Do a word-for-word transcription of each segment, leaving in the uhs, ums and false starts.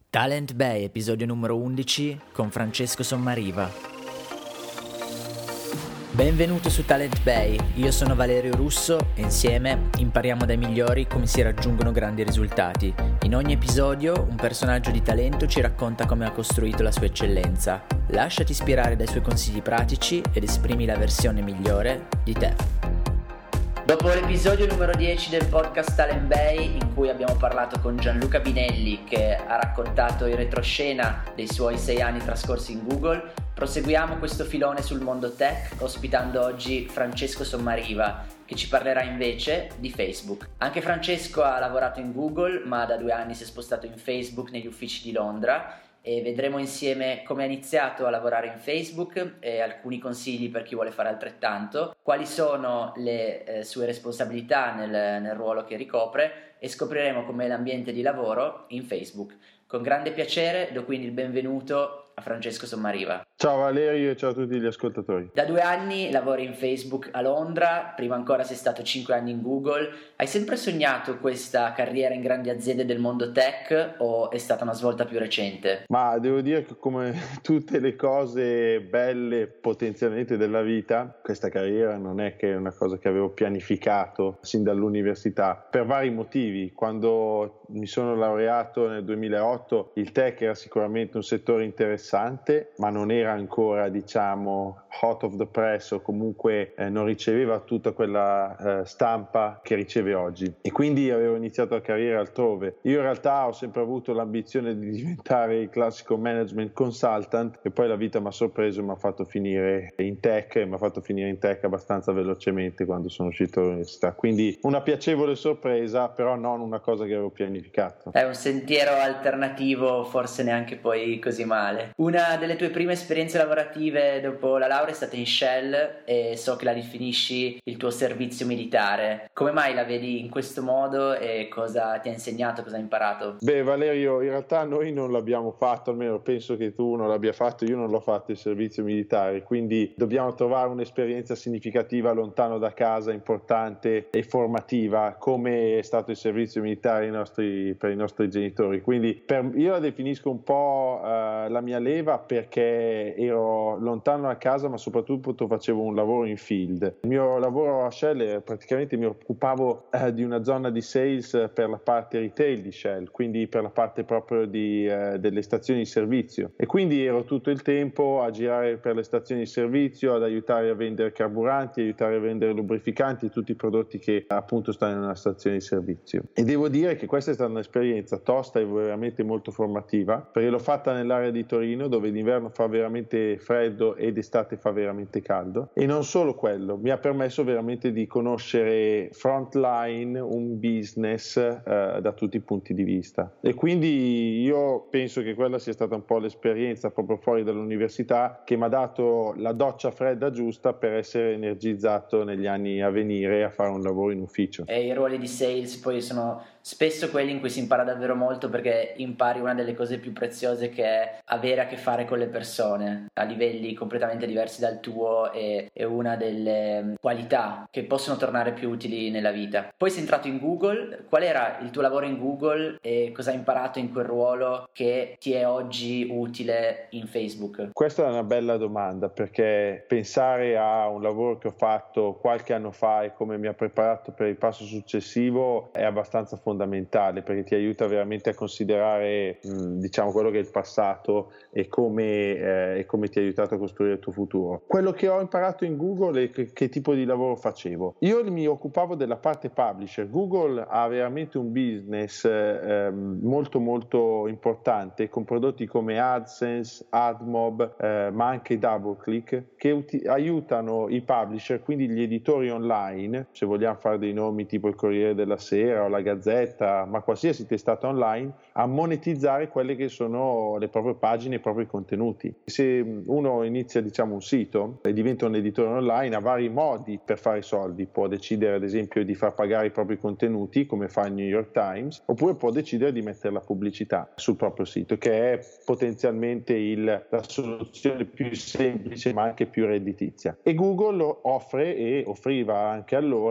Talent Bay, episodio numero undici, con Francesco Sommariva. Benvenuto su Talent Bay, io sono Valerio Russo e insieme impariamo dai migliori come si raggiungono grandi risultati. In ogni episodio un personaggio di talento ci racconta come ha costruito la sua eccellenza. Lasciati ispirare dai suoi consigli pratici ed esprimi la versione migliore di te. Dopo l'episodio numero dieci del podcast Talent Bay, in cui abbiamo parlato con Gianluca Binelli, che ha raccontato in retroscena dei suoi sei anni trascorsi in Google, proseguiamo questo filone sul mondo tech, ospitando oggi Francesco Sommariva, che ci parlerà invece di Facebook. Anche Francesco ha lavorato in Google, ma da due anni si è spostato in Facebook negli uffici di Londra, e vedremo insieme come ha iniziato a lavorare in Facebook e alcuni consigli per chi vuole fare altrettanto, quali sono le eh, sue responsabilità nel, nel ruolo che ricopre, e scopriremo com'è l'ambiente di lavoro in Facebook. Con grande piacere do quindi il benvenuto a Francesco Sommariva. Ciao Valerio e ciao a tutti gli ascoltatori. Da due anni lavori in Facebook a Londra, prima ancora sei stato cinque anni in Google. Hai sempre sognato questa carriera in grandi aziende del mondo tech o è stata una svolta più recente? Ma devo dire che come tutte le cose belle potenzialmente della vita, questa carriera non è che è una cosa che avevo pianificato sin dall'università, per vari motivi. Quando mi sono laureato nel duemilaotto il tech era sicuramente un settore interessante, ma non era ancora, diciamo, hot of the press, o comunque eh, non riceveva tutta quella eh, stampa che riceve oggi, e quindi avevo iniziato la carriera altrove. Io in realtà ho sempre avuto l'ambizione di diventare il classico management consultant, e poi la vita mi ha sorpreso e mi ha fatto finire in tech, e mi ha fatto finire in tech abbastanza velocemente quando sono uscito dall'università, quindi una piacevole sorpresa, però non una cosa che avevo pianificato. È un sentiero alternativo, forse neanche poi così male. Una delle tue prime esperienze lavorative dopo la laurea è stata in Shell, e so che la definisci il tuo servizio militare. Come mai la vedi in questo modo e cosa ti ha insegnato, cosa hai imparato? Beh Valerio, in realtà noi non l'abbiamo fatto, almeno penso che tu non l'abbia fatto, io non l'ho fatto il servizio militare, quindi dobbiamo trovare un'esperienza significativa lontano da casa, importante e formativa, come è stato il servizio militare i nostri, per i nostri genitori. Quindi per, io la definisco un po' uh, la mia leva, perché ero lontano da casa, ma soprattutto facevo un lavoro in field. Il mio lavoro a Shell, praticamente mi occupavo eh, di una zona di sales per la parte retail di Shell, quindi per la parte proprio di, eh, delle stazioni di servizio, e quindi ero tutto il tempo a girare per le stazioni di servizio, ad aiutare a vendere carburanti, aiutare a vendere lubrificanti, tutti i prodotti che appunto stanno in una stazione di servizio. E devo dire che questa è stata un'esperienza tosta e veramente molto formativa, perché l'ho fatta nell'area di Torino, dove d'inverno fa veramente freddo ed estate fa veramente caldo, e non solo quello, mi ha permesso veramente di conoscere frontline, un business eh, da tutti i punti di vista, e quindi io penso che quella sia stata un po' l'esperienza proprio fuori dall'università che mi ha dato la doccia fredda giusta per essere energizzato negli anni a venire a fare un lavoro in ufficio. E i ruoli di sales poi sono spesso quelli in cui si impara davvero molto, perché impari una delle cose più preziose, che è avere a che fare con le persone a livelli completamente diversi dal tuo, e è una delle qualità che possono tornare più utili nella vita. Poi sei entrato in Google. Qual era il tuo lavoro in Google e cosa hai imparato in quel ruolo che ti è oggi utile in Facebook? Questa è una bella domanda, perché pensare a un lavoro che ho fatto qualche anno fa e come mi ha preparato per il passo successivo è abbastanza fondamentale, perché ti aiuta veramente a considerare mh, diciamo quello che è il passato e come, eh, e come ti ha aiutato a costruire il tuo futuro. Quello che ho imparato in Google è che, che tipo di lavoro facevo. Io mi occupavo della parte publisher. Google ha veramente un business eh, molto molto importante, con prodotti come AdSense, AdMob, eh, ma anche DoubleClick, che uti- aiutano i publisher, quindi gli editori online, se vogliamo fare dei nomi tipo il Corriere della Sera o la Gazzetta, ma qualsiasi testata online, a monetizzare quelle che sono le proprie pagine e i propri contenuti. Se uno inizia, diciamo, un sito e diventa un editore online, ha vari modi per fare soldi. Può decidere ad esempio di far pagare i propri contenuti, come fa il New York Times, oppure può decidere di mettere la pubblicità sul proprio sito, che è potenzialmente il, la soluzione più semplice ma anche più redditizia. E Google offre, e offriva anche allora,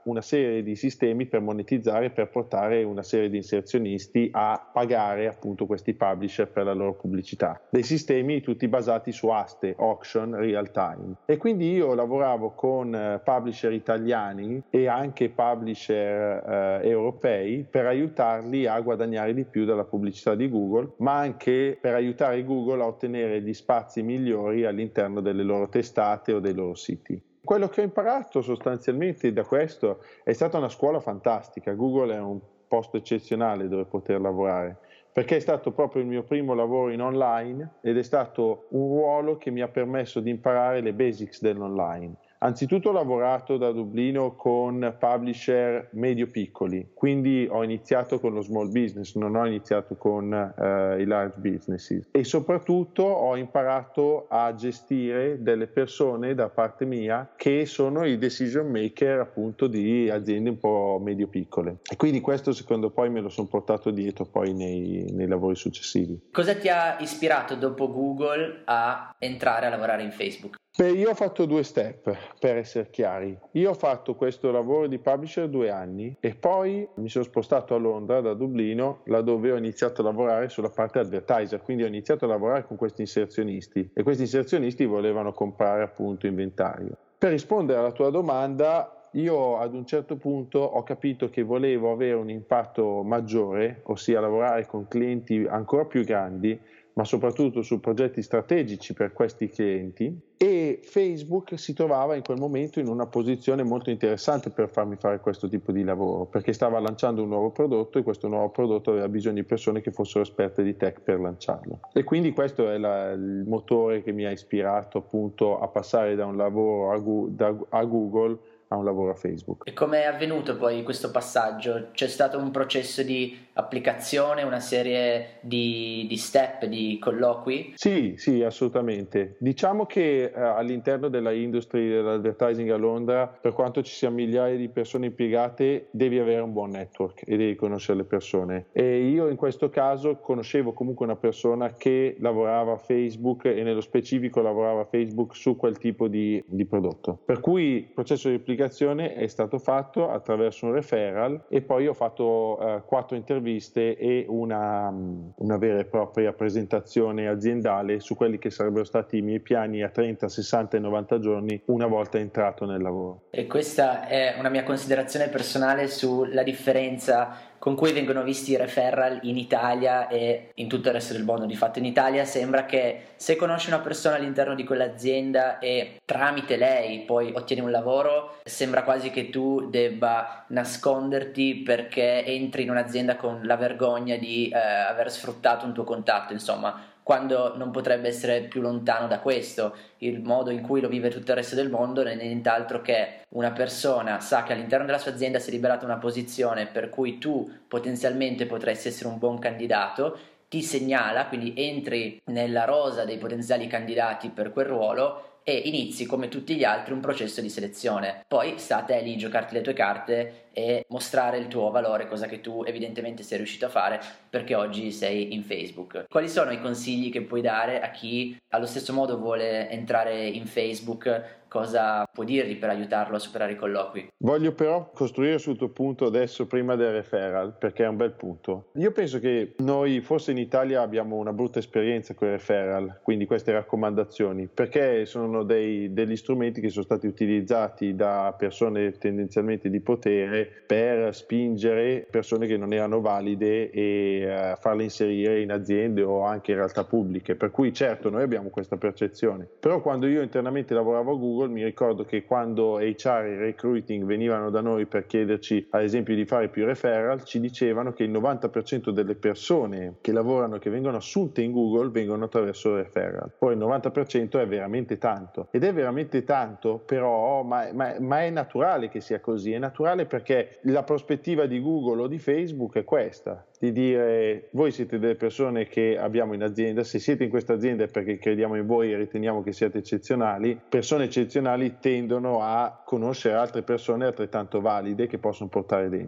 una serie di sistemi per monetizzare, per portare una serie di inserzionisti a pagare appunto questi publisher per la loro pubblicità. Dei sistemi tutti basati su aste, auction, real time. E quindi io lavoravo con eh, publisher italiani e anche publisher eh, europei per aiutarli a guadagnare di più dalla pubblicità di Google, ma anche per aiutare Google a ottenere gli spazi migliori all'interno delle loro testate o dei loro siti. Quello che ho imparato sostanzialmente da questo è stata una scuola fantastica. Google è un posto eccezionale dove poter lavorare, perché è stato proprio il mio primo lavoro in online ed è stato un ruolo che mi ha permesso di imparare le basics dell'online. Anzitutto ho lavorato da Dublino con publisher medio-piccoli, quindi ho iniziato con lo small business, non ho iniziato con eh, i large businesses, e soprattutto ho imparato a gestire delle persone da parte mia che sono i decision maker appunto di aziende un po' medio-piccole, e quindi questo secondo poi me lo sono portato dietro poi nei, nei lavori successivi. Cosa ti ha ispirato dopo Google a entrare a lavorare in Facebook? Beh, io ho fatto due step, per essere chiari. Io ho fatto questo lavoro di publisher due anni e poi mi sono spostato a Londra da Dublino, laddove ho iniziato a lavorare sulla parte advertiser, quindi ho iniziato a lavorare con questi inserzionisti e questi inserzionisti volevano comprare appunto inventario. Per rispondere alla tua domanda, io ad un certo punto ho capito che volevo avere un impatto maggiore, ossia lavorare con clienti ancora più grandi, ma soprattutto su progetti strategici per questi clienti, e Facebook si trovava in quel momento in una posizione molto interessante per farmi fare questo tipo di lavoro, perché stava lanciando un nuovo prodotto e questo nuovo prodotto aveva bisogno di persone che fossero esperte di tech per lanciarlo. E quindi questo è la, il motore che mi ha ispirato appunto a passare da un lavoro a, da, a Google a un lavoro a Facebook. E come è avvenuto poi questo passaggio? C'è stato un processo di applicazione, una serie di, di step, di colloqui? Sì, sì, assolutamente. Diciamo che eh, all'interno della industry dell'advertising a Londra, per quanto ci siano migliaia di persone impiegate, devi avere un buon network e devi conoscere le persone. E io in questo caso conoscevo comunque una persona che lavorava a Facebook e nello specifico lavorava a Facebook su quel tipo di, di prodotto. Per cui il processo di applicazione è stato fatto attraverso un referral e poi ho fatto eh, quattro interviste e una, una vera e propria presentazione aziendale su quelli che sarebbero stati i miei piani a trenta, sessanta e novanta giorni una volta entrato nel lavoro. E questa è una mia considerazione personale sulla differenza con cui vengono visti i referral in Italia e in tutto il resto del mondo. Di fatto in Italia sembra che se conosci una persona all'interno di quell'azienda e tramite lei poi ottieni un lavoro, sembra quasi che tu debba nasconderti perché entri in un'azienda con la vergogna di eh, aver sfruttato un tuo contatto, insomma, quando non potrebbe essere più lontano da questo. Il modo in cui lo vive tutto il resto del mondo non è nient'altro che una persona sa che all'interno della sua azienda si è liberata una posizione per cui tu potenzialmente potresti essere un buon candidato, ti segnala, quindi entri nella rosa dei potenziali candidati per quel ruolo e inizi come tutti gli altri un processo di selezione. Poi sta a te lì giocarti le tue carte e mostrare il tuo valore, cosa che tu evidentemente sei riuscito a fare perché oggi sei in Facebook. Quali sono i consigli che puoi dare a chi allo stesso modo vuole entrare in Facebook? Cosa puoi dirgli per aiutarlo a superare i colloqui? Voglio però costruire sul tuo punto adesso prima del referral, perché è un bel punto. Io penso che noi forse in Italia abbiamo una brutta esperienza con i referral, quindi queste raccomandazioni, perché sono dei, degli strumenti che sono stati utilizzati da persone tendenzialmente di potere per spingere persone che non erano valide e uh, farle inserire in aziende o anche in realtà pubbliche. Per cui certo noi abbiamo questa percezione, però quando io internamente lavoravo a Google mi ricordo che quando H R e recruiting venivano da noi per chiederci ad esempio di fare più referral, ci dicevano che il novanta per cento delle persone che lavorano, che vengono assunte in Google, vengono attraverso referral. Poi il novanta per cento è veramente tanto, ed è veramente tanto, però ma, ma, ma è naturale che sia così, è naturale perché la prospettiva di Google o di Facebook è questa, di dire: voi siete delle persone che abbiamo in azienda, se siete in questa azienda è perché crediamo in voi e riteniamo che siate eccezionali. Persone eccezionali tendono a conoscere altre persone altrettanto valide che possono portare dentro.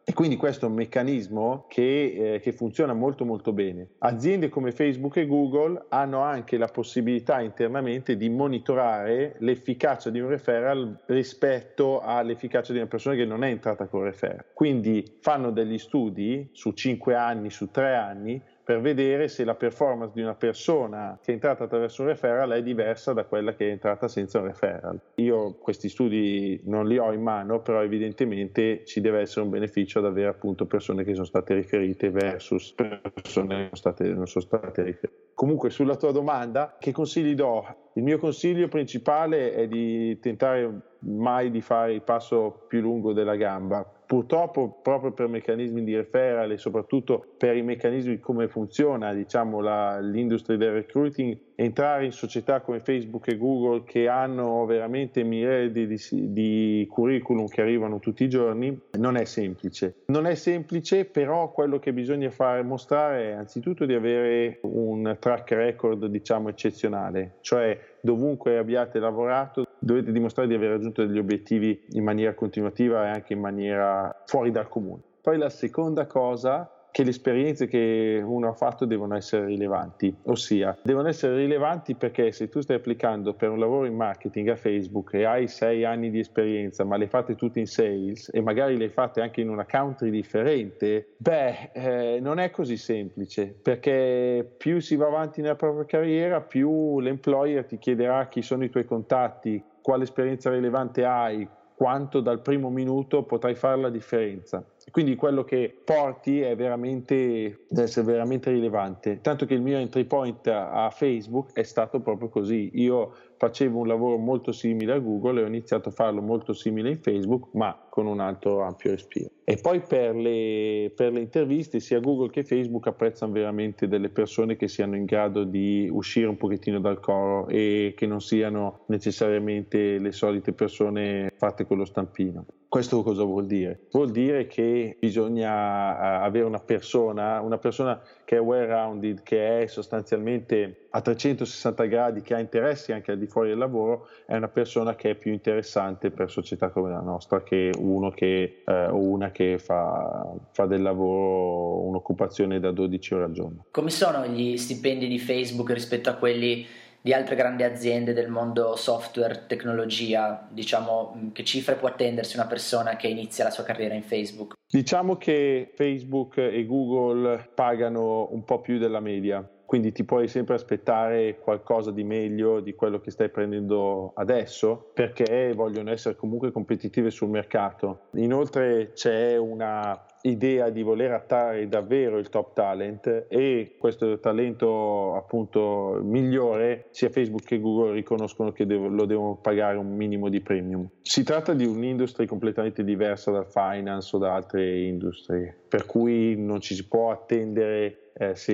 E quindi questo è un meccanismo che, eh, che funziona molto molto bene. Aziende come Facebook e Google hanno anche la possibilità internamente di monitorare l'efficacia di un referral rispetto all'efficacia di una persona che non è entrata con referral. Quindi fanno degli studi su cinque anni, su tre anni, per vedere se la performance di una persona che è entrata attraverso un referral è diversa da quella che è entrata senza un referral. Io questi studi non li ho in mano, però evidentemente ci deve essere un beneficio ad avere appunto persone che sono state riferite versus persone che non, state, non sono state riferite. Comunque, sulla tua domanda, che consigli do? Il mio consiglio principale è di tentare mai di fare il passo più lungo della gamba. Purtroppo, proprio per meccanismi di referral e soprattutto per i meccanismi di come funziona, diciamo, la, l'industria del recruiting, entrare in società come Facebook e Google, che hanno veramente miliardi di, di curriculum che arrivano tutti i giorni, non è semplice. Non è semplice, però quello che bisogna fare, mostrare è anzitutto di avere un track record, diciamo, eccezionale, cioè dovunque abbiate lavorato dovete dimostrare di aver raggiunto degli obiettivi in maniera continuativa e anche in maniera fuori dal comune. Poi la seconda cosa, che le esperienze che uno ha fatto devono essere rilevanti, ossia devono essere rilevanti perché se tu stai applicando per un lavoro in marketing a Facebook e hai sei anni di esperienza ma le fate tutte in sales e magari le fate anche in una country differente, beh eh, non è così semplice, perché più si va avanti nella propria carriera più l'employer ti chiederà chi sono i tuoi contatti, quale esperienza rilevante hai, quanto dal primo minuto potrai fare la differenza. Quindi quello che porti è veramente, deve essere veramente rilevante, tanto che il mio entry point a Facebook è stato proprio così. Io facevo un lavoro molto simile a Google e ho iniziato a farlo molto simile in Facebook, ma con un altro ampio respiro. E poi per le, per le interviste sia Google che Facebook apprezzano veramente delle persone che siano in grado di uscire un pochettino dal coro e che non siano necessariamente le solite persone fatte con lo stampino. Questo cosa vuol dire? Vuol dire che bisogna avere una persona, una persona che è well-rounded, che è sostanzialmente a trecentosessanta gradi, che ha interessi anche al di fuori del lavoro, è una persona che è più interessante per società come la nostra che uno che eh, o una che fa, fa del lavoro un'occupazione da dodici ore al giorno. Come sono gli stipendi di Facebook rispetto a quelli di altre grandi aziende del mondo software, tecnologia? Diciamo, che cifre può attendersi una persona che inizia la sua carriera in Facebook? Diciamo che Facebook e Google pagano un po' più della media, quindi ti puoi sempre aspettare qualcosa di meglio di quello che stai prendendo adesso, perché vogliono essere comunque competitive sul mercato. Inoltre c'è una idea di voler attrarre davvero il top talent, e questo talento appunto migliore sia Facebook che Google riconoscono che devo, lo devono pagare un minimo di premium. Si tratta di un'industria completamente diversa dal finance o da altre industrie, per cui non ci si può attendere Eh, se,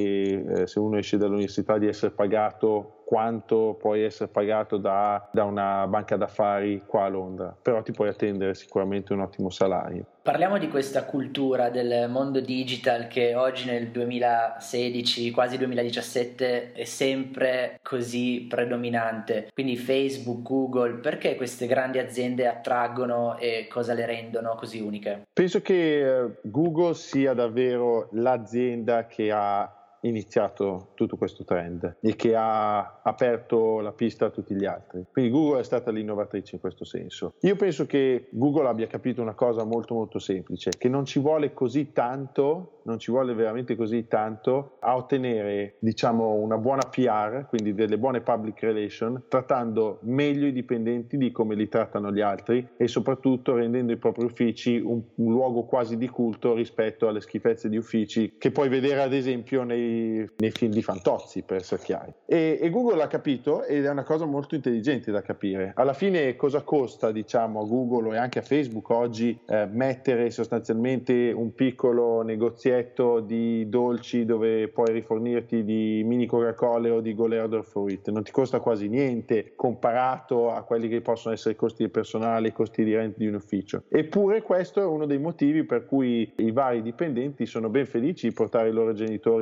eh, se uno esce dall'università di essere pagato quanto puoi essere pagato da, da una banca d'affari qua a Londra, però ti puoi attendere sicuramente un ottimo salario. Parliamo di questa cultura del mondo digital che oggi nel duemilasedici, quasi duemiladiciassette, è sempre così predominante. Quindi Facebook, Google, perché queste grandi aziende attraggono e cosa le rendono così uniche? Penso che Google sia davvero l'azienda che ha iniziato tutto questo trend e che ha aperto la pista a tutti gli altri. Quindi Google è stata l'innovatrice in questo senso. Io penso che Google abbia capito una cosa molto molto semplice, che non ci vuole così tanto, non ci vuole veramente così tanto a ottenere, diciamo, una buona P R, quindi delle buone public relations, trattando meglio i dipendenti di come li trattano gli altri e soprattutto rendendo i propri uffici un, un luogo quasi di culto rispetto alle schifezze di uffici che puoi vedere ad esempio nei nei film di Fantozzi, per essere chiari. E, e Google l'ha capito ed è una cosa molto intelligente da capire. Alla fine cosa costa, diciamo, a Google e anche a Facebook oggi eh, mettere sostanzialmente un piccolo negozietto di dolci dove puoi rifornirti di mini Coca-Cola o di Goleador Fruit? Non ti costa quasi niente comparato a quelli che possono essere i costi di personale, i costi di rent di un ufficio. Eppure questo è uno dei motivi per cui i vari dipendenti sono ben felici di portare i loro genitori, fratelli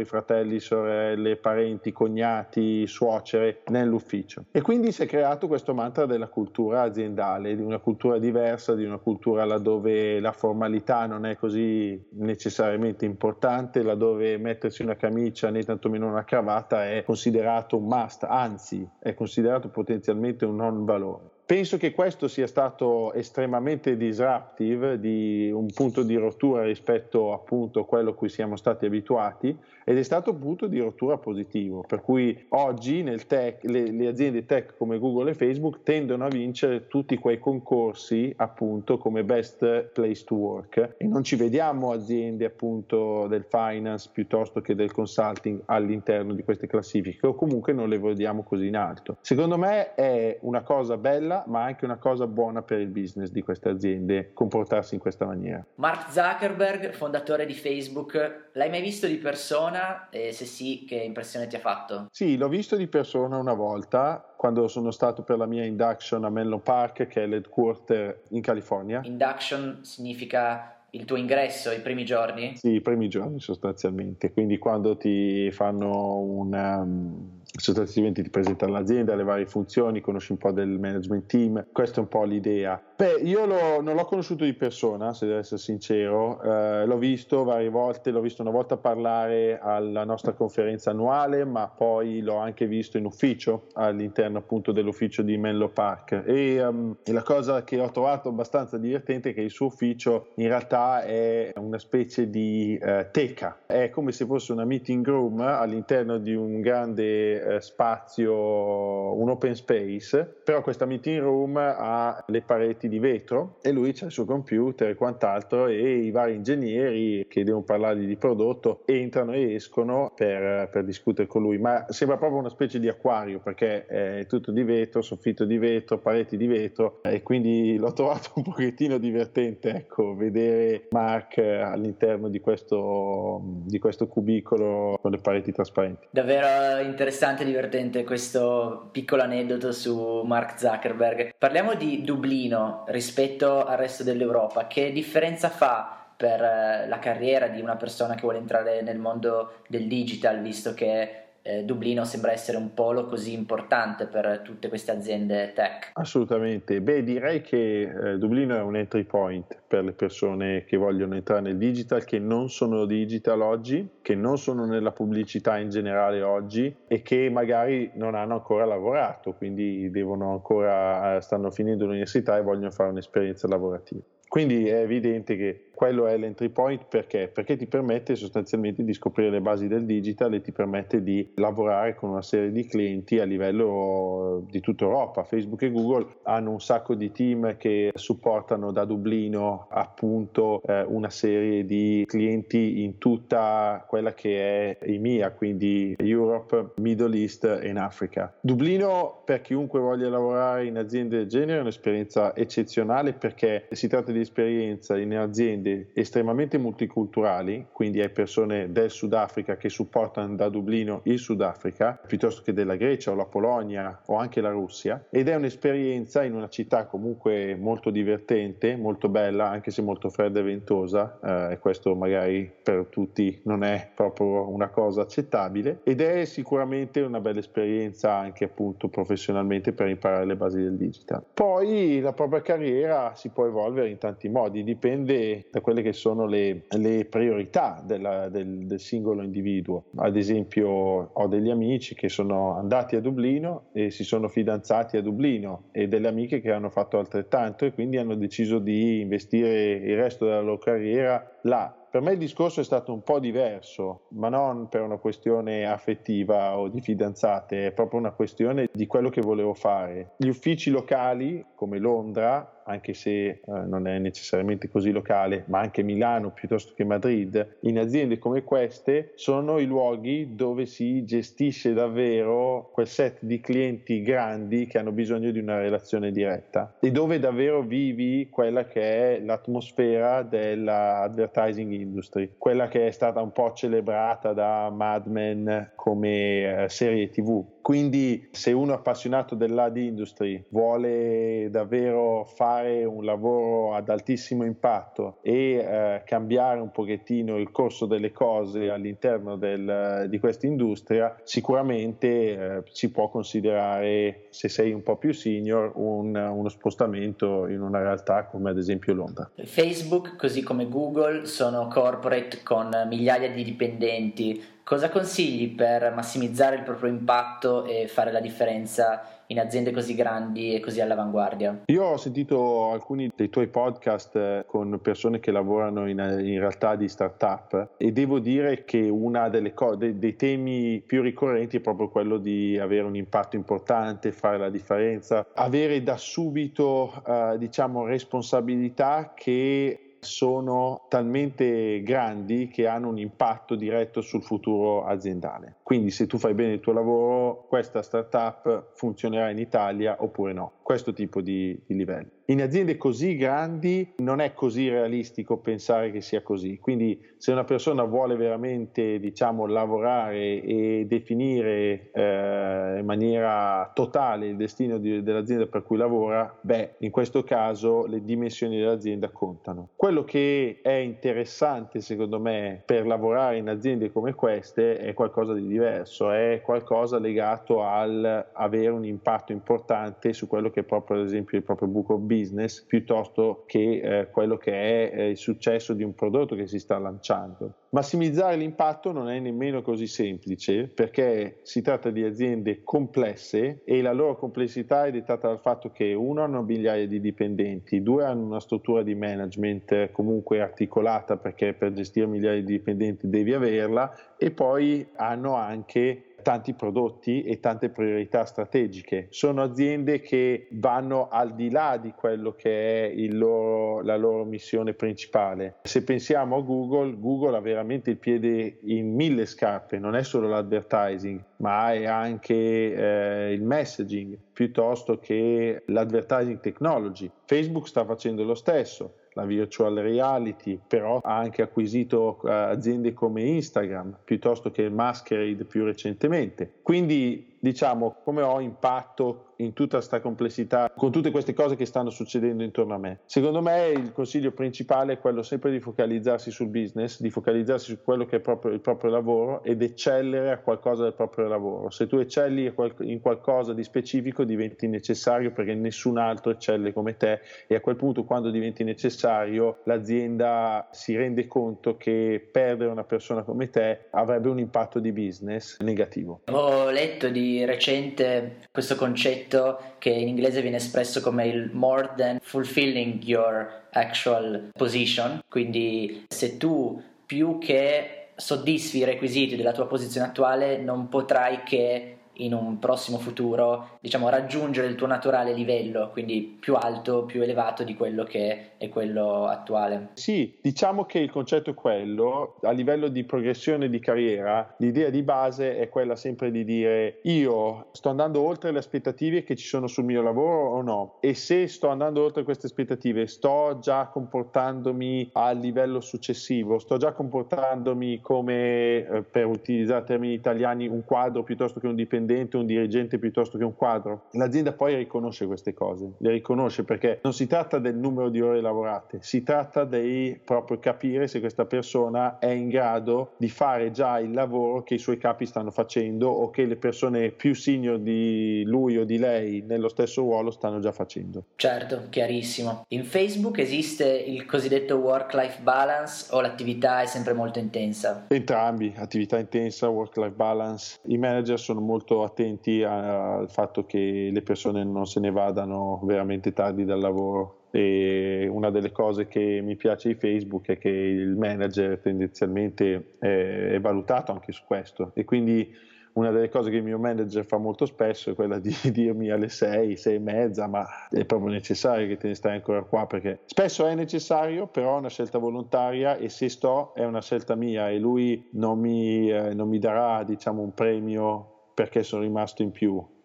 fratelli, sorelle, parenti, cognati, suocere nell'ufficio. E quindi si è creato questo mantra della cultura aziendale, di una cultura diversa, di una cultura laddove la formalità non è così necessariamente importante, laddove mettersi una camicia né tantomeno una cravatta è considerato un must, anzi è considerato potenzialmente un non valore. Penso che questo sia stato estremamente disruptive, di un punto di rottura rispetto appunto a quello a cui siamo stati abituati, ed è stato un punto di rottura positivo, per cui oggi nel tech, le, le aziende tech come Google e Facebook tendono a vincere tutti quei concorsi appunto come best place to work, e non ci vediamo aziende appunto del finance piuttosto che del consulting all'interno di queste classifiche, o comunque non le vediamo così in alto. Secondo me è una cosa bella, ma anche una cosa buona per il business di queste aziende comportarsi in questa maniera. Mark Zuckerberg, fondatore di Facebook, l'hai mai visto di persona? E se sì, che impressione ti ha fatto? Sì, l'ho visto di persona una volta quando sono stato per la mia induction a Menlo Park, che è l'headquarter in California. Induction significa il tuo ingresso, i primi giorni? Sì, i primi giorni sostanzialmente, quindi quando ti fanno una... sostanzialmente ti presentano l'azienda, le varie funzioni, conosci un po' del management team, questa è un po' l'idea. Beh, io lo, non l'ho conosciuto di persona, se devo essere sincero, eh, l'ho visto varie volte, l'ho visto una volta parlare alla nostra conferenza annuale, ma poi l'ho anche visto in ufficio, all'interno appunto dell'ufficio di Menlo Park, e, um, e la cosa che ho trovato abbastanza divertente è che il suo ufficio in realtà è una specie di uh, teca, è come se fosse una meeting room all'interno di un grande spazio, un open space, però questa meeting room ha le pareti di vetro e lui c'ha il suo computer e quant'altro, e i vari ingegneri che devono parlargli di prodotto entrano e escono per, per discutere con lui, ma sembra proprio una specie di acquario perché è tutto di vetro, soffitto di vetro, pareti di vetro, e quindi l'ho trovato un pochettino divertente, ecco, vedere Mark all'interno di questo, di questo cubicolo con le pareti trasparenti. Davvero interessante, divertente questo piccolo aneddoto su Mark Zuckerberg. Parliamo di Dublino rispetto al resto dell'Europa. Che differenza fa per la carriera di una persona che vuole entrare nel mondo del digital, visto che eh, Dublino sembra essere un polo così importante per tutte queste aziende tech? Assolutamente, beh, direi che eh, Dublino è un entry point per le persone che vogliono entrare nel digital, che non sono digital oggi, che non sono nella pubblicità in generale oggi e che magari non hanno ancora lavorato, quindi devono ancora, stanno finendo l'università e vogliono fare un'esperienza lavorativa. Quindi è evidente che quello è l'entry point. Perché? Perché ti permette sostanzialmente di scoprire le basi del digital e ti permette di lavorare con una serie di clienti a livello di tutta Europa. Facebook e Google hanno un sacco di team che supportano da Dublino appunto eh, una serie di clienti in tutta quella che è E M E A, quindi Europe, Middle East e Africa. Dublino, per chiunque voglia lavorare in aziende del genere, è un'esperienza eccezionale, perché si tratta di esperienza in aziende estremamente multiculturali, quindi hai persone del Sudafrica che supportano da Dublino il Sudafrica, piuttosto che della Grecia o la Polonia o anche la Russia, ed è un'esperienza in una città comunque molto divertente, molto bella, anche se molto fredda e ventosa, eh, e questo magari per tutti non è proprio una cosa accettabile, ed è sicuramente una bella esperienza anche appunto professionalmente per imparare le basi del digital. Poi la propria carriera si può evolvere in tanti modi, dipende da quelle che sono le, le priorità della, del, del singolo individuo. Ad esempio ho degli amici che sono andati a Dublino e si sono fidanzati a Dublino, e delle amiche che hanno fatto altrettanto e quindi hanno deciso di investire il resto della loro carriera là. Per me il discorso è stato un po' diverso, ma non per una questione affettiva o di fidanzate, è proprio una questione di quello che volevo fare. Gli uffici locali come Londra, anche se eh, non è necessariamente così locale, ma anche Milano piuttosto che Madrid, in aziende come queste sono i luoghi dove si gestisce davvero quel set di clienti grandi che hanno bisogno di una relazione diretta e dove davvero vivi quella che è l'atmosfera dell'advertising l'advertising industry, quella che è stata un po' celebrata da Mad Men come eh, serie tivù. Quindi se uno appassionato dell'ad industry vuole davvero fare un lavoro ad altissimo impatto e eh, cambiare un pochettino il corso delle cose all'interno del, di questa industria, sicuramente eh, si può considerare, se sei un po' più senior, un, uno spostamento in una realtà come ad esempio Londra. Facebook, così come Google, sono corporate con migliaia di dipendenti. Cosa consigli per massimizzare il proprio impatto e fare la differenza in aziende così grandi e così all'avanguardia? Io ho sentito alcuni dei tuoi podcast con persone che lavorano in, in realtà di startup e devo dire che una delle co- dei, dei temi più ricorrenti è proprio quello di avere un impatto importante, fare la differenza, avere da subito eh, diciamo responsabilità che sono talmente grandi che hanno un impatto diretto sul futuro aziendale. Quindi se tu fai bene il tuo lavoro, questa startup funzionerà in Italia oppure no. Questo tipo di, di livello. In aziende così grandi non è così realistico pensare che sia così. Quindi se una persona vuole veramente, diciamo, lavorare e definire eh, in maniera totale il destino di, dell'azienda per cui lavora, beh, in questo caso le dimensioni dell'azienda contano. Quello che è interessante secondo me per lavorare in aziende come queste è qualcosa di diverso, è qualcosa legato al avere un impatto importante su quello che è proprio ad esempio il proprio book of business, piuttosto che eh, quello che è eh, il successo di un prodotto che si sta lanciando. Massimizzare l'impatto non è nemmeno così semplice, perché si tratta di aziende complesse e la loro complessità è dettata dal fatto che uno hanno migliaia di dipendenti, due hanno una struttura di management comunque articolata, perché per gestire migliaia di dipendenti devi averla, e poi hanno anche tanti prodotti e tante priorità strategiche. Sono aziende che vanno al di là di quello che è il loro, la loro missione principale. Se pensiamo a Google, Google ha veramente il piede in mille scarpe, non è solo l'advertising, ma è anche eh, il messaging, piuttosto che l'advertising technology. Facebook sta facendo lo stesso, la virtual reality, però ha anche acquisito uh, aziende come Instagram, piuttosto che Masquerade più recentemente. Quindi diciamo, come ho impatto in tutta questa complessità con tutte queste cose che stanno succedendo intorno a me? Secondo me il consiglio principale è quello sempre di focalizzarsi sul business, di focalizzarsi su quello che è proprio il proprio lavoro ed eccellere a qualcosa del proprio lavoro. Se tu eccelli in qualcosa di specifico diventi necessario, perché nessun altro eccelle come te, e a quel punto, quando diventi necessario, l'azienda si rende conto che perdere una persona come te avrebbe un impatto di business negativo. Ho letto di recente questo concetto che in inglese viene espresso come il more than fulfilling your actual position, quindi se tu più che soddisfi i requisiti della tua posizione attuale non potrai che in un prossimo futuro, diciamo, raggiungere il tuo naturale livello, quindi più alto, più elevato di quello che è quello attuale. Sì, diciamo che il concetto è quello. A livello di progressione di carriera, l'idea di base è quella sempre di dire: io sto andando oltre le aspettative che ci sono sul mio lavoro o no, e se sto andando oltre queste aspettative sto già comportandomi a livello successivo, sto già comportandomi come, eh, per utilizzare termini italiani, un quadro piuttosto che un dipendente, un dirigente piuttosto che un quadro. L'azienda poi riconosce queste cose, le riconosce, perché non si tratta del numero di ore lavorate, si tratta di proprio capire se questa persona è in grado di fare già il lavoro che i suoi capi stanno facendo o che le persone più senior di lui o di lei nello stesso ruolo stanno già facendo. Certo, chiarissimo. In Facebook esiste il cosiddetto work-life balance o l'attività è sempre molto intensa? Entrambi, attività intensa, work-life balance. I manager sono molto attenti al fatto che le persone non se ne vadano veramente tardi dal lavoro, e una delle cose che mi piace di Facebook è che il manager tendenzialmente è, è valutato anche su questo, e quindi una delle cose che il mio manager fa molto spesso è quella di dirmi alle sei, sei e mezza: ma è proprio necessario che te ne stai ancora qua? Perché spesso è necessario, però è una scelta volontaria, e se sto è una scelta mia, e lui non mi, eh, non mi darà, diciamo, un premio perché sono rimasto in più.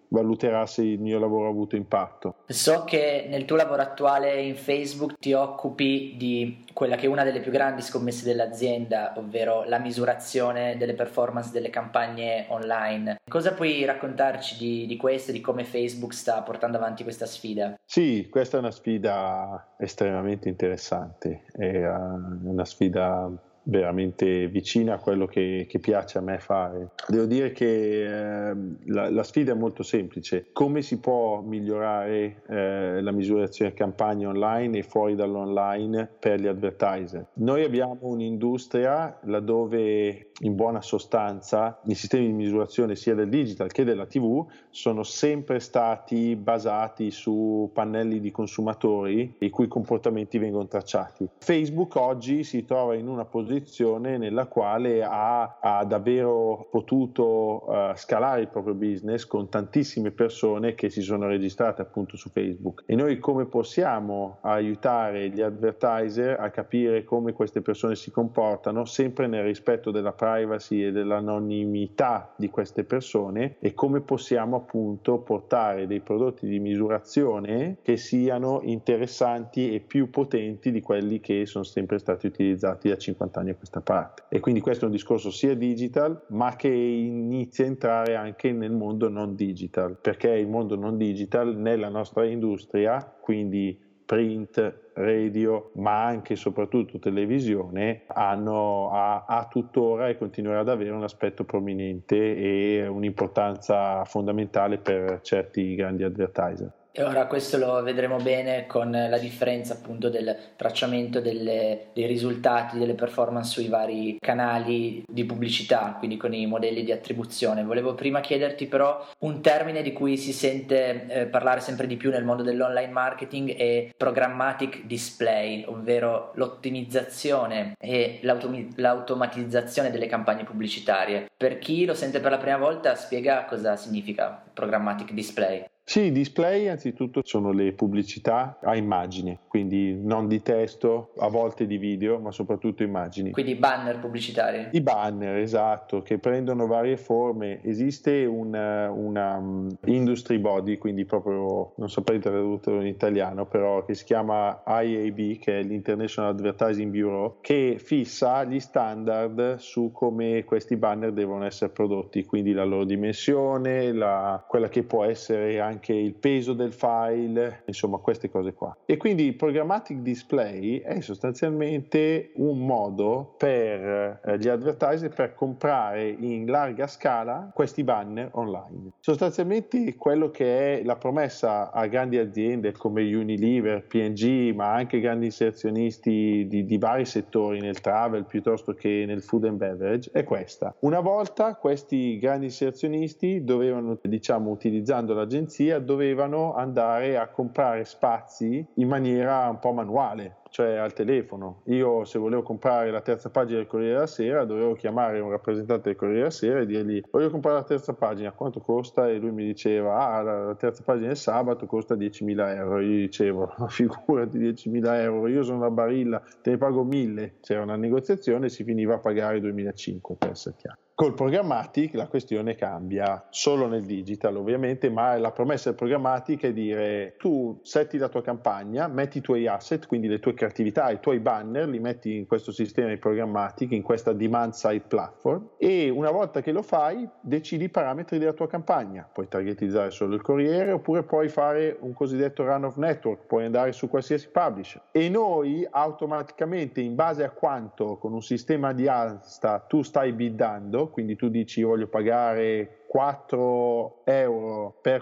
valuterà se il mio lavoro ha avuto impatto. So che nel tuo lavoro attuale in Facebook ti occupi di quella che è una delle più grandi scommesse dell'azienda, ovvero la misurazione delle performance delle campagne online. Cosa puoi raccontarci di, di questo e di come Facebook sta portando avanti questa sfida? Sì, questa è una sfida estremamente interessante, è una sfida veramente vicina a quello che, che piace a me fare. Devo dire che eh, la, la sfida è molto semplice. Come si può migliorare eh, la misurazione campagne online e fuori dall'online per gli advertiser? Noi abbiamo un'industria laddove in buona sostanza i sistemi di misurazione sia del digital che della tivù sono sempre stati basati su pannelli di consumatori i cui comportamenti vengono tracciati. Facebook oggi si trova in una posizione nella quale ha, ha davvero potuto uh, scalare il proprio business con tantissime persone che si sono registrate appunto su Facebook. E noi come possiamo aiutare gli advertiser a capire come queste persone si comportano, sempre nel rispetto della privacy e dell'anonimità di queste persone, e come possiamo appunto portare dei prodotti di misurazione che siano interessanti e più potenti di quelli che sono sempre stati utilizzati da cinquanta anni a questa parte. E quindi questo è un discorso sia digital ma che inizia a entrare anche nel mondo non digital, perché il mondo non digital nella nostra industria, quindi print, radio, ma anche e soprattutto televisione, hanno a, a tuttora e continuerà ad avere un aspetto prominente e un'importanza fondamentale per certi grandi advertiser. E ora questo lo vedremo bene con la differenza appunto del tracciamento delle, dei risultati, delle performance sui vari canali di pubblicità, quindi con i modelli di attribuzione. Volevo prima chiederti però un termine di cui si sente eh, parlare sempre di più nel mondo dell'online marketing è programmatic display, ovvero l'ottimizzazione e l'autom- l'automatizzazione delle campagne pubblicitarie. Per chi lo sente per la prima volta, spiega cosa significa programmatic display. Sì, i display anzitutto sono le pubblicità a immagine, quindi non di testo, a volte di video, ma soprattutto immagini. Quindi banner pubblicitari. I banner, esatto, che prendono varie forme. Esiste una, una um, industry body, quindi proprio, non saprei tradurlo in italiano, però che si chiama I A B, che è l'International Advertising Bureau, che fissa gli standard su come questi banner devono essere prodotti, quindi la loro dimensione, la, quella che può essere anche anche il peso del file, insomma queste cose qua. E quindi il programmatic display è sostanzialmente un modo per eh, gli advertiser per comprare in larga scala questi banner online. Sostanzialmente quello che è la promessa a grandi aziende come Unilever, P and G, ma anche grandi inserzionisti di, di vari settori nel travel piuttosto che nel food and beverage è questa. Una volta questi grandi inserzionisti dovevano, diciamo, utilizzando l'agenzia, dovevano andare a comprare spazi in maniera un po' manuale, cioè al telefono. Io se volevo comprare la terza pagina del Corriere della Sera dovevo chiamare un rappresentante del Corriere della Sera e dirgli voglio comprare la terza pagina, quanto costa? E lui mi diceva ah la terza pagina del sabato costa diecimila euro. Io dicevo figurati, diecimila euro, io sono una Barilla, te ne pago mille. C'era una negoziazione e si finiva a pagare duemilacinquecento, per essere chiaro. Col programmatic la questione cambia, solo nel digital ovviamente, ma la promessa del programmatic è dire tu setti la tua campagna, metti i tuoi asset, quindi le tue creatività, i tuoi banner, li metti in questo sistema di programmatic, in questa demand side platform, e una volta che lo fai decidi i parametri della tua campagna. Puoi targetizzare solo il Corriere oppure puoi fare un cosiddetto run of network, puoi andare su qualsiasi publisher. E noi automaticamente, in base a quanto con un sistema di asta tu stai biddando, quindi tu dici io voglio pagare quattro euro per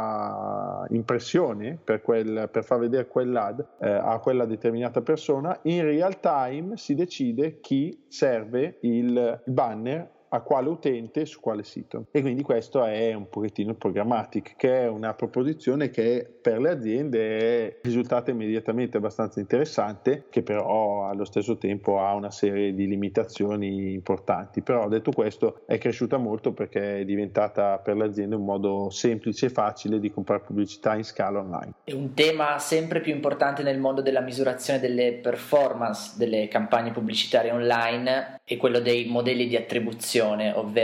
quella impressione, per, quel, per far vedere quell'ad eh, a quella determinata persona, in real time si decide chi serve il banner a quale utente su quale sito. E quindi questo è un pochettino il programmatic, che è una proposizione che per le aziende è risultata immediatamente abbastanza interessante, che però allo stesso tempo ha una serie di limitazioni importanti. Però detto questo è cresciuta molto perché è diventata per le aziende un modo semplice e facile di comprare pubblicità in scala online. È un tema sempre più importante nel mondo della misurazione delle performance delle campagne pubblicitarie online è quello dei modelli di attribuzione, ovvero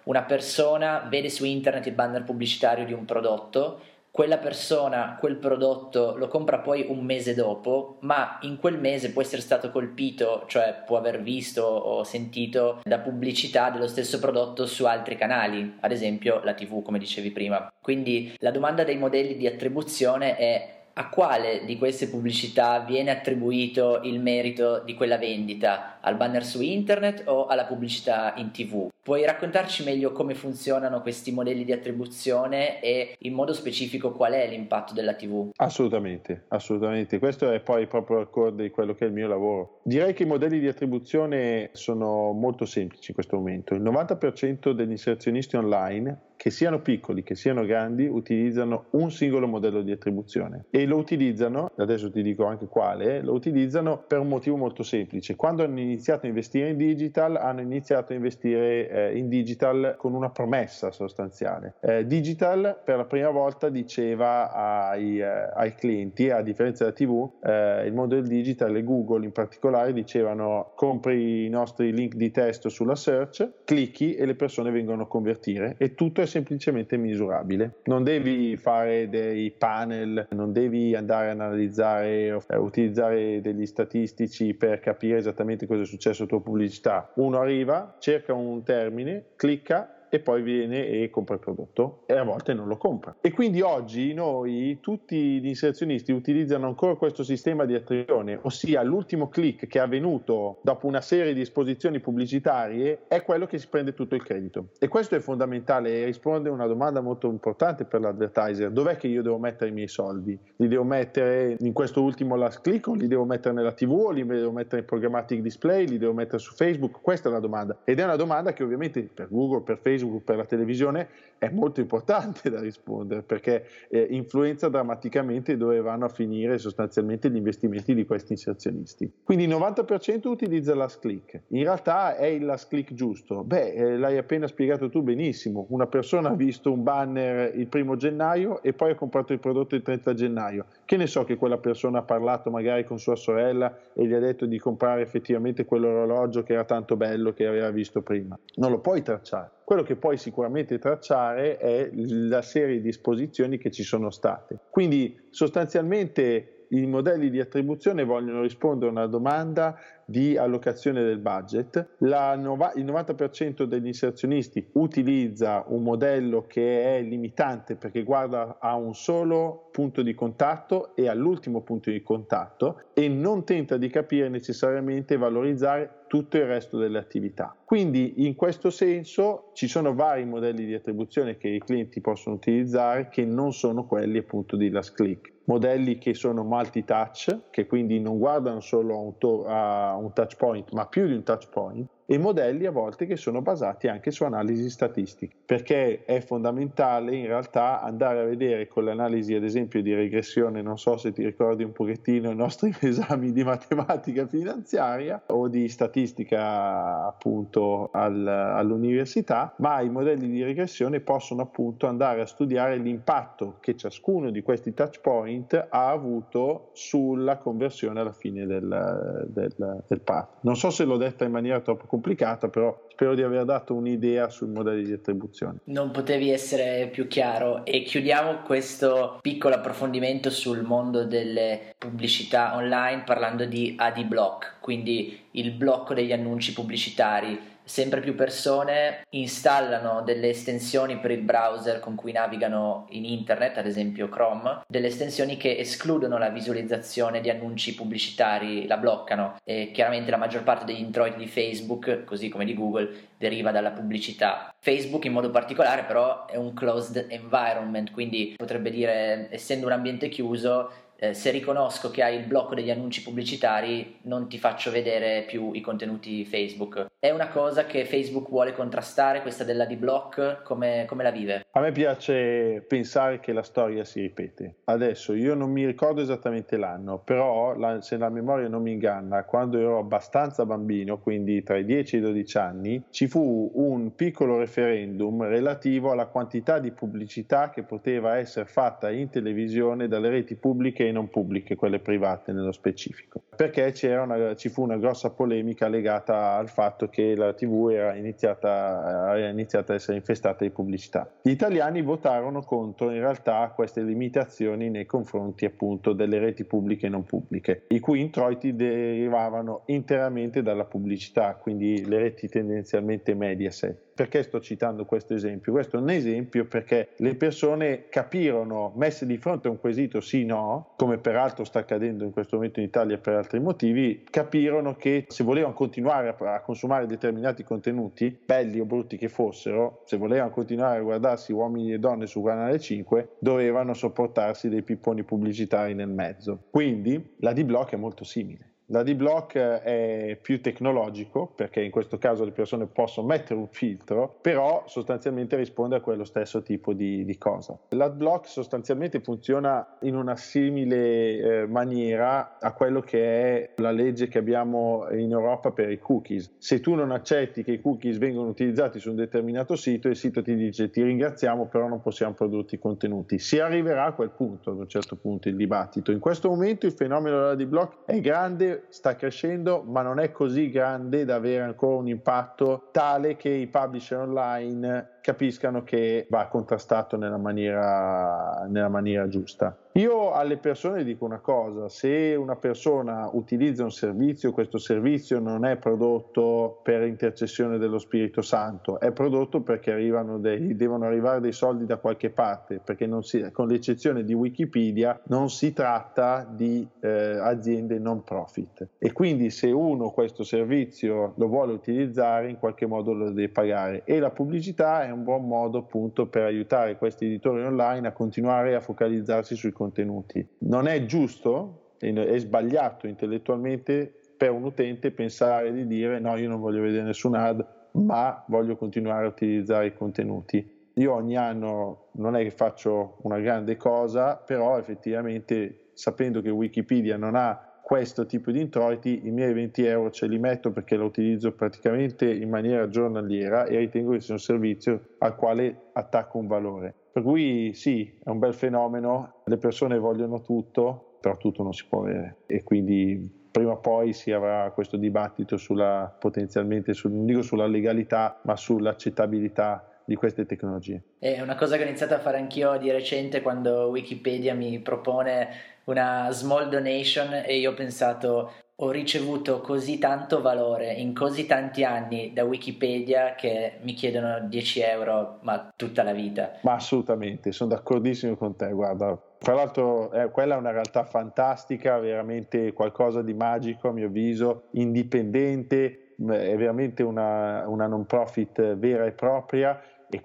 una persona vede su internet il banner pubblicitario di un prodotto, quella persona quel prodotto lo compra poi un mese dopo, ma in quel mese può essere stato colpito, cioè può aver visto o sentito da pubblicità dello stesso prodotto su altri canali, ad esempio la tivù, come dicevi prima. Quindi la domanda dei modelli di attribuzione è: a quale di queste pubblicità viene attribuito il merito di quella vendita? Al banner su internet o alla pubblicità in tivù? Puoi raccontarci meglio come funzionano questi modelli di attribuzione e in modo specifico qual è l'impatto della tivù? Assolutamente, assolutamente. Questo è poi proprio al core di quello che è il mio lavoro. Direi che i modelli di attribuzione sono molto semplici in questo momento. Il novanta per cento degli inserzionisti online, che siano piccoli, che siano grandi, utilizzano un singolo modello di attribuzione e lo utilizzano, adesso ti dico anche quale, lo utilizzano per un motivo molto semplice. Quando hanno iniziato a investire in digital, hanno iniziato a investire eh, in digital con una promessa sostanziale. Eh, digital per la prima volta diceva ai, eh, ai clienti, a differenza della tivù, eh, il mondo del digital e Google in particolare dicevano: compri i nostri link di testo sulla search, clicchi e le persone vengono a convertire, e tutto è semplicemente misurabile. Non devi fare dei panel, non devi andare a analizzare o eh, utilizzare degli statistici per capire esattamente cosa è successo alla tua pubblicità. Uno arriva, cerca un termine, clicca e poi viene e compra il prodotto, e a volte non lo compra. E quindi oggi noi, tutti gli inserzionisti, utilizzano ancora questo sistema di attribuzione, ossia l'ultimo click che è avvenuto dopo una serie di esposizioni pubblicitarie è quello che si prende tutto il credito. E questo è fondamentale e risponde a una domanda molto importante per l'advertiser: dov'è che io devo mettere i miei soldi? Li devo mettere in questo ultimo last click, o li devo mettere nella tivù, o li devo mettere in programmatic display, li devo mettere su Facebook? Questa è la domanda, ed è una domanda che ovviamente per Google, per Facebook, per la televisione è molto importante da rispondere, perché eh, influenza drammaticamente dove vanno a finire sostanzialmente gli investimenti di questi inserzionisti. Quindi il novanta per cento utilizza last click. In realtà è il last click giusto? Beh, eh, l'hai appena spiegato tu benissimo. Una persona ha visto un banner il primo gennaio e poi ha comprato il prodotto il trenta gennaio. Che ne so che quella persona ha parlato magari con sua sorella e gli ha detto di comprare effettivamente quell'orologio che era tanto bello che aveva visto prima. Non lo puoi tracciare. Quello che puoi sicuramente tracciare è la serie di esposizioni che ci sono state. Quindi sostanzialmente i modelli di attribuzione vogliono rispondere a una domanda di allocazione del budget. La nova, il novanta per cento degli inserzionisti utilizza un modello che è limitante perché guarda a un solo punto di contatto e all'ultimo punto di contatto e non tenta di capire necessariamente e valorizzare tutto il resto delle attività. Quindi in questo senso ci sono vari modelli di attribuzione che i clienti possono utilizzare che non sono quelli appunto di last click. Modelli che sono multi-touch, che quindi non guardano solo a un, to- a un touch point, ma più di un touch point, e modelli a volte che sono basati anche su analisi statistiche, perché è fondamentale in realtà andare a vedere con l'analisi ad esempio di regressione, non so se ti ricordi un pochettino i nostri esami di matematica finanziaria o di statistica appunto al, all'università, ma i modelli di regressione possono appunto andare a studiare l'impatto che ciascuno di questi touch point ha avuto sulla conversione alla fine del, del, del path. Non so se l'ho detta in maniera troppo complicata, però spero di aver dato un'idea sui modelli di attribuzione. Non potevi essere più chiaro, e chiudiamo questo piccolo approfondimento sul mondo delle pubblicità online parlando di ad block, quindi il blocco degli annunci pubblicitari. Sempre più persone installano delle estensioni per il browser con cui navigano in internet, ad esempio Chrome, delle estensioni che escludono la visualizzazione di annunci pubblicitari, la bloccano, e chiaramente la maggior parte degli introiti di Facebook, così come di Google, deriva dalla pubblicità. Facebook in modo particolare però è un closed environment, quindi potrebbe dire, essendo un ambiente chiuso, Eh, se riconosco che hai il blocco degli annunci pubblicitari non ti faccio vedere più i contenuti Facebook. È una cosa che Facebook vuole contrastare, questa della D-Block? Come, come la vive? A me piace pensare che la storia si ripete. Adesso io non mi ricordo esattamente l'anno, però la, se la memoria non mi inganna, quando ero abbastanza bambino, quindi tra i dieci e i dodici anni, ci fu un piccolo referendum relativo alla quantità di pubblicità che poteva essere fatta in televisione dalle reti pubbliche e non pubbliche, quelle private nello specifico. perché c'era una, ci fu una grossa polemica legata al fatto che la tivù era iniziata, era iniziata a essere infestata di pubblicità. Gli italiani votarono contro in realtà queste limitazioni nei confronti appunto delle reti pubbliche e non pubbliche, i cui introiti derivavano interamente dalla pubblicità, quindi le reti tendenzialmente Mediaset. Perché sto citando questo esempio? Questo è un esempio perché le persone capirono, messe di fronte a un quesito sì-no, come peraltro sta accadendo in questo momento in Italia per altri motivi, capirono che se volevano continuare a, a consumare determinati contenuti, belli o brutti che fossero, se volevano continuare a guardarsi uomini e donne su Canale cinque, dovevano sopportarsi dei pipponi pubblicitari nel mezzo. Quindi l'Adblock è molto simile. L'Adblock è più tecnologico perché in questo caso le persone possono mettere un filtro, però sostanzialmente risponde a quello stesso tipo di, di cosa. L'Adblock sostanzialmente funziona in una simile eh, maniera a quello che è la legge che abbiamo in Europa per i cookies. Se tu non accetti che i cookies vengano utilizzati su un determinato sito, il sito ti dice ti ringraziamo, però non possiamo produrre contenuti. Si arriverà a quel punto, ad un certo punto, il dibattito. In questo momento il fenomeno dell'Adblock è grande, sta crescendo, ma non è così grande da avere ancora un impatto tale che i publisher online capiscano che va contrastato nella maniera, nella maniera giusta. Io alle persone dico una cosa: se una persona utilizza un servizio, questo servizio non è prodotto per intercessione dello Spirito Santo, è prodotto perché arrivano dei, devono arrivare dei soldi da qualche parte, perché non si, con l'eccezione di Wikipedia non si tratta di eh, aziende non profit, e quindi se uno questo servizio lo vuole utilizzare in qualche modo lo deve pagare, e la pubblicità è un buon modo appunto per aiutare questi editori online a continuare a focalizzarsi sui contenuti. Non è giusto, è sbagliato intellettualmente per un utente pensare di dire no, io non voglio vedere nessun ad, ma voglio continuare a utilizzare i contenuti. Io ogni anno non è che faccio una grande cosa, però effettivamente sapendo che Wikipedia non ha questo tipo di introiti, i miei venti euro ce li metto perché lo utilizzo praticamente in maniera giornaliera e ritengo che sia un servizio al quale attacco un valore. Per cui sì, è un bel fenomeno, le persone vogliono tutto, però tutto non si può avere, e quindi prima o poi si avrà questo dibattito sulla potenzialmente, sul, non dico sulla legalità, ma sull'accettabilità di queste tecnologie. È una cosa che ho iniziato a fare anch'io di recente, quando Wikipedia mi propone una small donation e io ho pensato: ho ricevuto così tanto valore in così tanti anni da Wikipedia che mi chiedono dieci euro ma tutta la vita. Ma assolutamente, sono d'accordissimo con te, guarda. Tra l'altro eh, quella è una realtà fantastica, veramente qualcosa di magico a mio avviso, indipendente, è veramente una, una non profit vera e propria, e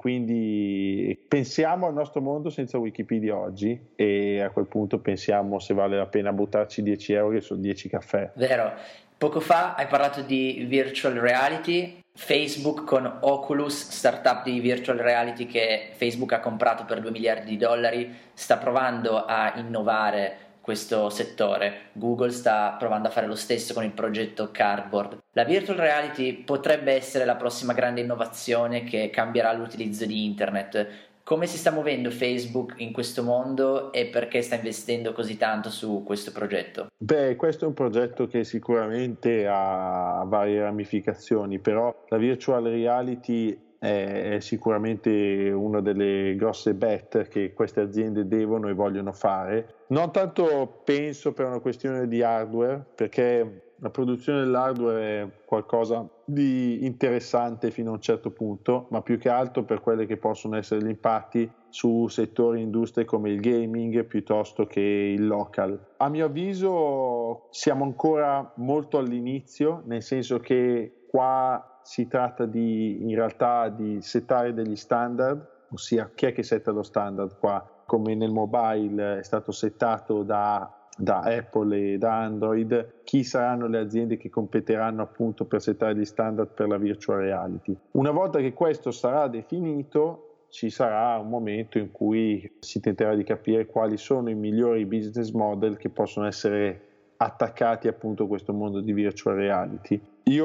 quindi pensiamo al nostro mondo senza Wikipedia oggi, e a quel punto pensiamo se vale la pena buttarci dieci euro che sono dieci caffè. Vero. Poco fa hai parlato di virtual reality. Facebook con Oculus, startup di virtual reality che Facebook ha comprato per due miliardi di dollari, sta provando a innovare questo settore. Google sta provando a fare lo stesso con il progetto Cardboard. La virtual reality potrebbe essere la prossima grande innovazione che cambierà l'utilizzo di internet. Come si sta muovendo Facebook in questo mondo e perché sta investendo così tanto su questo progetto? Beh, questo è un progetto che sicuramente ha varie ramificazioni, però la virtual reality è sicuramente una delle grosse bet che queste aziende devono e vogliono fare. Non tanto penso per una questione di hardware, perché la produzione dell'hardware è qualcosa di interessante fino a un certo punto, ma più che altro per quelli che possono essere gli impatti su settori e industrie come il gaming piuttosto che il local. A mio avviso siamo ancora molto all'inizio, nel senso che qua si tratta di, in realtà, di settare degli standard, ossia chi è che setta lo standard qua? Come nel mobile è stato settato da da Apple e da Android, chi saranno le aziende che competeranno appunto per settare gli standard per la virtual reality. Una volta che questo sarà definito, ci sarà un momento in cui si tenterà di capire quali sono i migliori business model che possono essere attaccati appunto a questo mondo di virtual reality.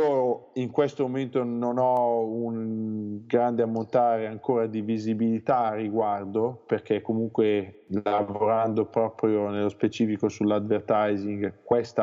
Io in questo momento non ho un grande ammontare ancora di visibilità a riguardo, perché comunque lavorando proprio nello specifico sull'advertising questa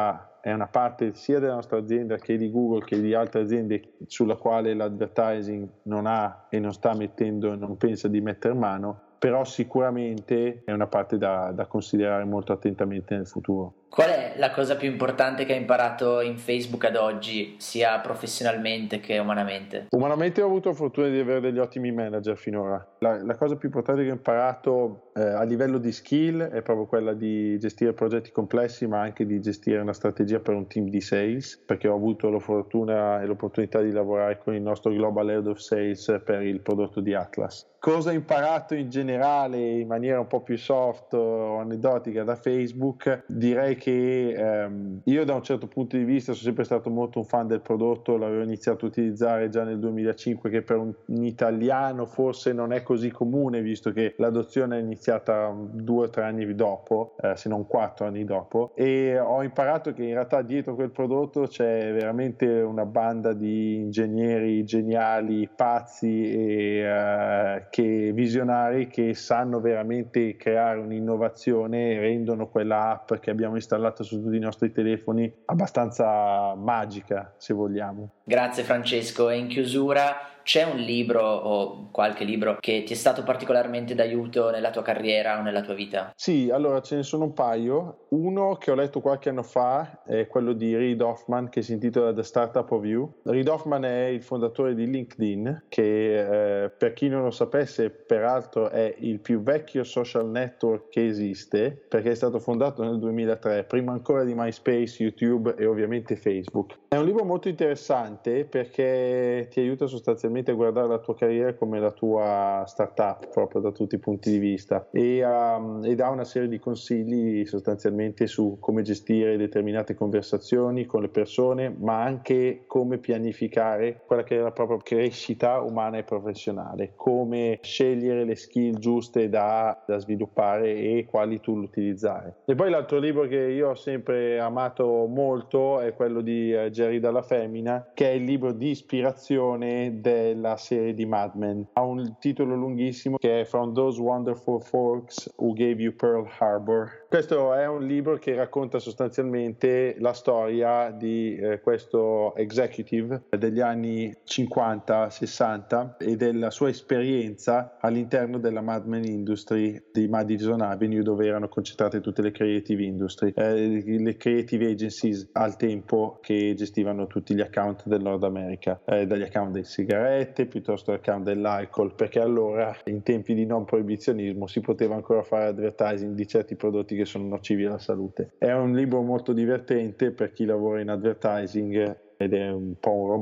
è una parte sia della nostra azienda che di Google che di altre aziende sulla quale l'advertising non ha e non sta mettendo e non pensa di mettere mano, però sicuramente è una parte da, da considerare molto attentamente nel futuro. Qual è la cosa più importante che hai imparato in Facebook ad oggi, sia professionalmente che umanamente? Umanamente ho avuto la fortuna di avere degli ottimi manager finora. La, la cosa più importante che ho imparato eh, a livello di skill è proprio quella di gestire progetti complessi, ma anche di gestire una strategia per un team di sales, perché ho avuto la fortuna e l'opportunità di lavorare con il nostro Global Head of Sales per il prodotto di Atlas. Cosa ho imparato in generale in maniera un po' più soft o aneddotica da Facebook? Direi che ehm, io da un certo punto di vista sono sempre stato molto un fan del prodotto, l'avevo iniziato a utilizzare già nel duemilacinque, che per un, un italiano forse non è così comune, visto che l'adozione è iniziata due o tre anni dopo, eh, se non quattro anni dopo, e ho imparato che in realtà dietro quel prodotto c'è veramente una banda di ingegneri geniali, pazzi e eh, che visionari che sanno veramente creare un'innovazione e rendono quella app che abbiamo installato su tutti i nostri telefoni abbastanza magica, se vogliamo. Grazie Francesco, e in chiusura c'è un libro o qualche libro che ti è stato particolarmente d'aiuto nella tua carriera o nella tua vita? Sì, allora ce ne sono un paio. Uno che ho letto qualche anno fa è quello di Reid Hoffman, che si intitola The Startup of You. Reid Hoffman è il fondatore di LinkedIn, che eh, per chi non lo sapesse peraltro è il più vecchio social network che esiste, perché è stato fondato nel duemilatré, prima ancora di MySpace, YouTube e ovviamente Facebook. È un libro molto interessante perché ti aiuta sostanzialmente a guardare la tua carriera come la tua startup, proprio da tutti i punti di vista, e, um, e dà una serie di consigli sostanzialmente su come gestire determinate conversazioni con le persone, ma anche come pianificare quella che è la propria crescita umana e professionale, come scegliere le skill giuste da, da sviluppare e quali tool utilizzare. E poi l'altro libro che io ho sempre amato molto è quello di uh, Jerry Dalla Femmina, che è il libro di ispirazione del la serie di Mad Men. Ha un titolo lunghissimo che è From Those Wonderful Folks Who Gave You Pearl Harbor. Questo è un libro che racconta sostanzialmente la storia di eh, questo executive degli anni cinquanta sessanta e della sua esperienza all'interno della Mad Men Industry di Madison Avenue, dove erano concentrate tutte le creative industry, eh, le creative agencies al tempo che gestivano tutti gli account del Nord America, eh, dagli account dei sigarette piuttosto che account dell'alcol, perché allora in tempi di non proibizionismo si poteva ancora fare advertising di certi prodotti che sono nocivi alla salute. È un libro molto divertente per chi lavora in advertising ed è un po' un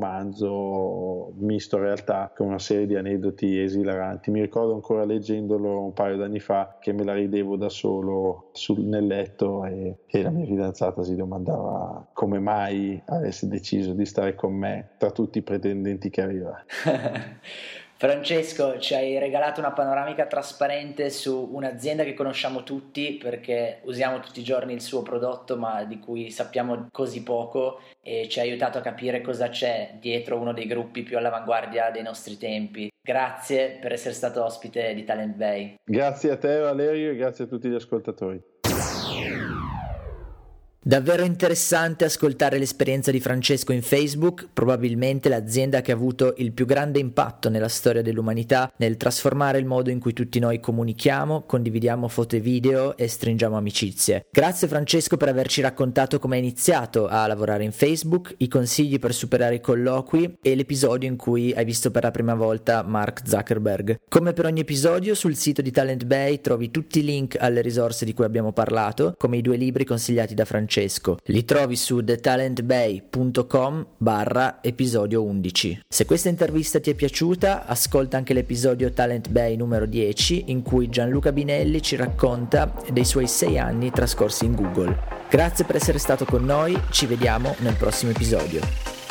romanzo misto in realtà con una serie di aneddoti esilaranti. Mi ricordo ancora leggendolo un paio d'anni fa che me la ridevo da solo sul, nel letto e, e la mia fidanzata si domandava come mai avesse deciso di stare con me tra tutti i pretendenti che aveva. Francesco, ci hai regalato una panoramica trasparente su un'azienda che conosciamo tutti perché usiamo tutti i giorni il suo prodotto, ma di cui sappiamo così poco, e ci hai aiutato a capire cosa c'è dietro uno dei gruppi più all'avanguardia dei nostri tempi. Grazie per essere stato ospite di Talent Bay. Grazie a te Valerio e grazie a tutti gli ascoltatori. Davvero interessante ascoltare l'esperienza di Francesco in Facebook, probabilmente l'azienda che ha avuto il più grande impatto nella storia dell'umanità nel trasformare il modo in cui tutti noi comunichiamo, condividiamo foto e video e stringiamo amicizie. Grazie Francesco per averci raccontato come hai iniziato a lavorare in Facebook, i consigli per superare i colloqui e l'episodio in cui hai visto per la prima volta Mark Zuckerberg. Come per ogni episodio, sul sito di Talent Bay trovi tutti i link alle risorse di cui abbiamo parlato, come i due libri consigliati da Francesco. Li trovi su thetalentbay punto com barra episodio undici. Se questa intervista ti è piaciuta, ascolta anche l'episodio Talent Bay numero dieci in cui Gianluca Binelli ci racconta dei suoi sei anni trascorsi in Google. Grazie per essere stato con noi, ci vediamo nel prossimo episodio.